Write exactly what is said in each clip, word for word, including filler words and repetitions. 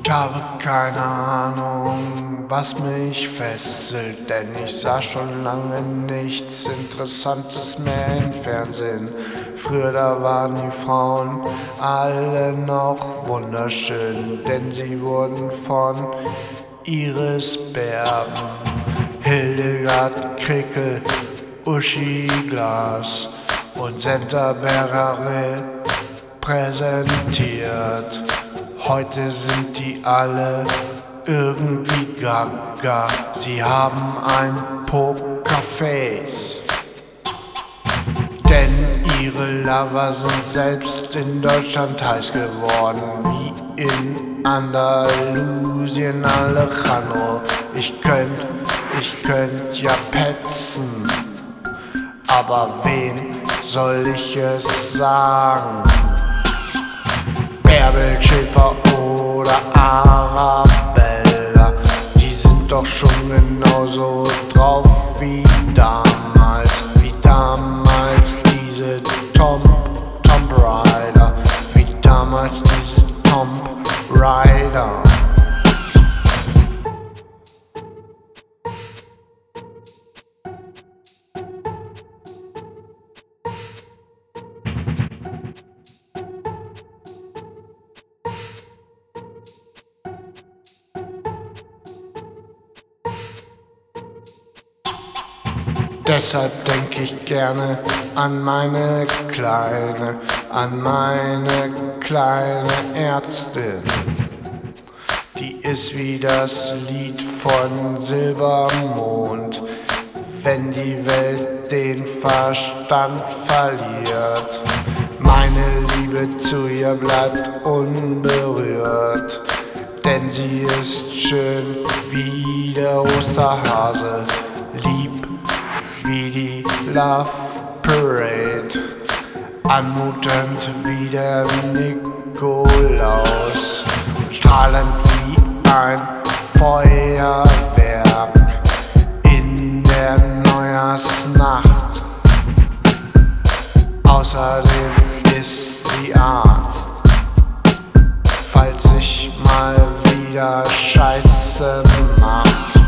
Ich habe keine Ahnung, was mich fesselt, denn ich sah schon lange nichts Interessantes mehr im Fernsehen. Früher, da waren die Frauen alle noch wunderschön, denn sie wurden von Iris Berben, Hildegard Krickel, Uschi Glas und Senta Berger präsentiert. Heute sind die alle irgendwie gaga, sie haben ein Pokerface. Denn ihre Lover sind selbst in Deutschland heiß geworden, wie in Andalusien Alejandro. Ich könnt, ich könnt ja petzen, aber wem soll ich es sagen? Bärbel, Schäfer oder Arabella, die sind doch schon genauso drauf wie damals, wie damals diese Tomb, Tomb Raider, wie damals diese Tomb Raider. Deshalb denk ich gerne an meine Kleine, an meine kleine Ärztin. Die ist wie das Lied von Silbermond, wenn die Welt den Verstand verliert. Meine Liebe zu ihr bleibt unberührt, denn sie ist schön wie der Osterhase, lieb wie die Love Parade, anmutend wie der Nikolaus, strahlend wie ein Feuerwerk in der Neujahrsnacht. Außerdem ist sie Arzt, falls ich mal wieder Scheiße mach.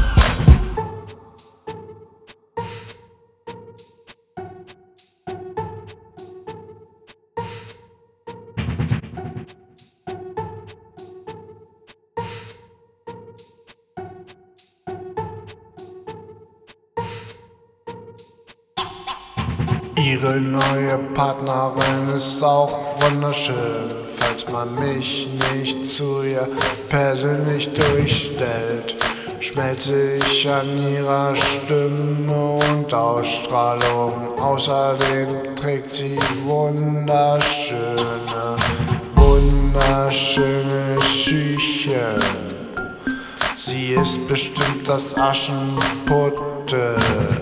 Ihre neue Partnerin ist auch wunderschön, falls man mich nicht zu ihr persönlich durchstellt, schmelze ich an ihrer Stimme und Ausstrahlung. Außerdem trägt sie wunderschöne, wunderschöne Schüchen. Sie ist bestimmt das Aschenputtel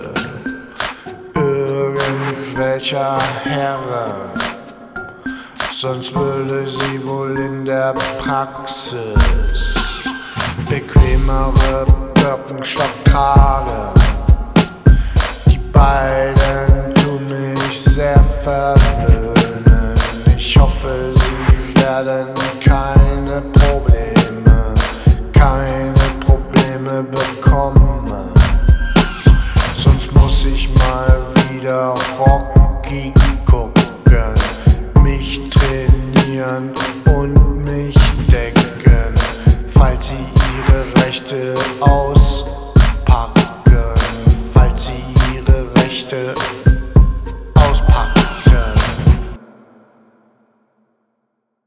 welcher Herren, sonst würde sie wohl in der Praxis bequemere Birkenstock tragen. Die beiden tun mich sehr verwöhnen. Ich hoffe, sie werden keine Probleme, keine Probleme bekommen. Sonst muss ich mal wieder Rocky gucken, mich trainieren und mich decken, falls sie ihre Rechte auspacken, falls sie ihre Rechte